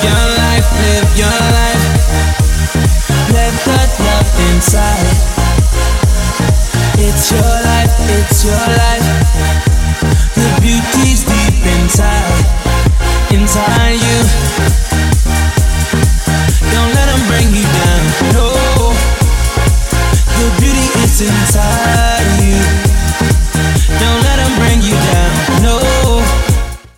your life, live your life. Let that love inside. It's your life, it's your life.